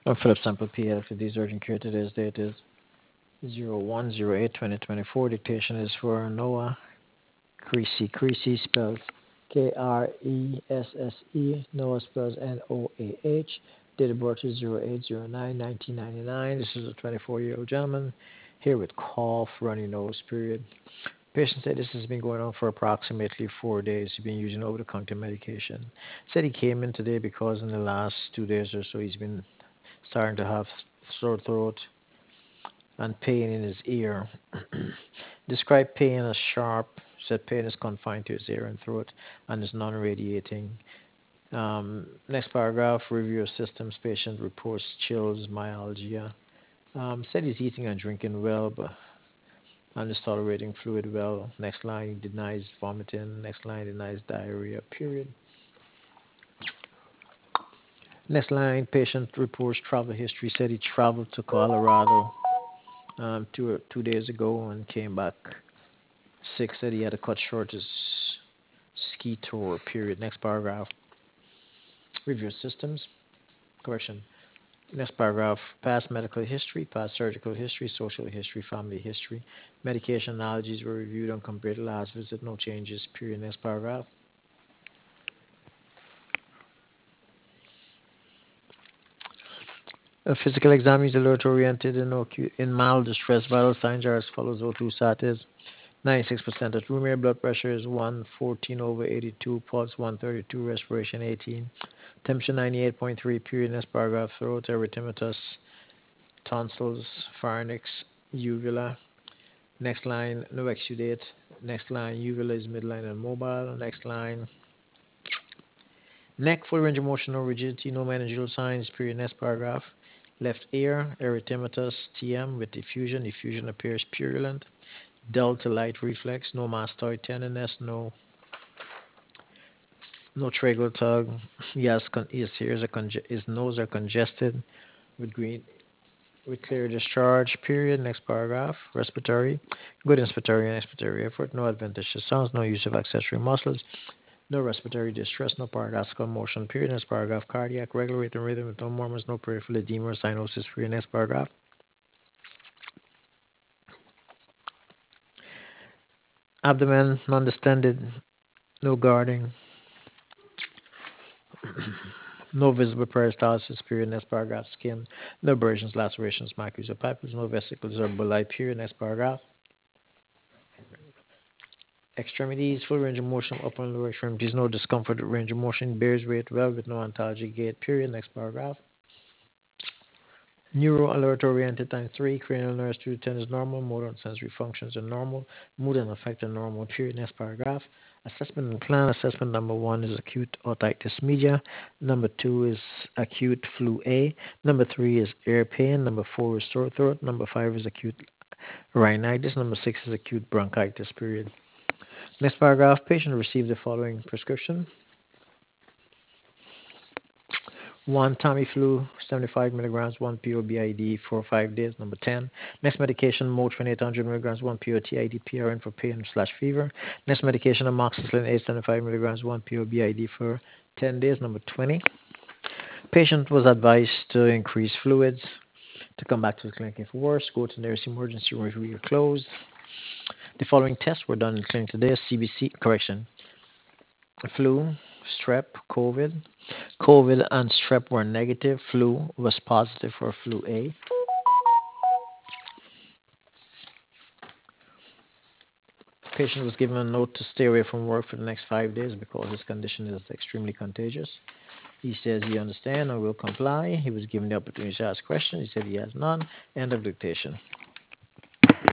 Philip Sample PL for these urgent care. Today's date is 01/08/2024. Dictation is for Noah Creasy. Creasy spells Kresse. Noah spells Noah. Date of birth is 08/09/1999. This is a 24-year-old gentleman here with cough, runny nose, period. Patient said this has been going on for approximately 4 days. He's been using over-the-counter medication. Said he came in today because in the last 2 days or so he's been starting to have sore throat and pain in his ear. Described pain as sharp. Said pain is confined to his ear and throat and is non-radiating. Next paragraph, review of systems. Patient reports chills, myalgia. Said he's eating and drinking well, but and is tolerating fluid well. Next line denies vomiting. Next line denies diarrhea. Period. Next line, patient reports travel history. Said he traveled to Colorado 2 days ago and came back sick. Said he had to cut short his ski tour. Period. Next paragraph, review systems. Correction. Next paragraph, past medical history, past surgical history, social history, family history. Medication allergies were reviewed and compared to last visit. No changes. Period. Next paragraph. A physical exam is alert oriented and in mild distress. Vital signs are as follows: O2 sat is 96% at room air. Blood pressure is 114/82. Pulse 132. Respiration 18. Temperature 98.3. Period. Next paragraph. Throat erythematous. Tonsils. Pharynx. Uvula. Next line. No exudate. Next line. Uvula is midline and mobile. Next line. Neck, full range of motion, no rigidity, no meningeal signs. Period. Next paragraph. Left ear, erythematous, TM with diffusion. Diffusion appears purulent. Delta light reflex, no mastoid tenderness, no tragal tug. His ears are his nose are congested with green with clear discharge. Period. Next paragraph. Respiratory, good inspiratory and expiratory effort. No adventitious sounds. No use of accessory muscles. No respiratory distress, no paradoxical motion. Period. Next paragraph. Cardiac, regular rate and rhythm with no murmurs, no peripheral edema or cyanosis. Period. Next paragraph. Abdomen, non-distended, no guarding, no visible peristalsis. Period. Next paragraph. Skin, no abrasions, lacerations, maculae or papules, no vesicles or bulli. Period. Next paragraph. Extremities, full range of motion, upper and lower extremities, no discomfort, range of motion, bears weight well with no ontology gait. Period. Next paragraph. Neuro alert oriented times 3, cranial nerves 2 to 10 is normal, motor and sensory functions are normal, mood and affect are normal. Period. Next paragraph. Assessment and plan. Assessment number 1 is acute otitis media. Number 2 is acute flu A. Number 3 is ear pain. Number 4 is sore throat. Number 5 is acute rhinitis. Number 6 is acute bronchitis. Period. Next paragraph. Patient received the following prescription: 1 Tamiflu, 75 milligrams, 1 PO/BID for 5 days. Number 10. Next medication, Motrin, 800 milligrams, 1 PO/TID PRN for pain/fever. Next medication, amoxicillin, 875 milligrams, 1 PO/BID for 10 days. Number 20. Patient was advised to increase fluids, to come back to the clinic if worse, go to the nearest emergency room if we are closed. The following tests were done in the clinic today: CBC, correction, flu, strep, COVID. COVID and strep were negative. Flu was positive for flu A. Patient was given a note to stay away from work for the next 5 days because his condition is extremely contagious. He says he understands and will comply. He was given the opportunity to ask questions. He said he has none. End of dictation.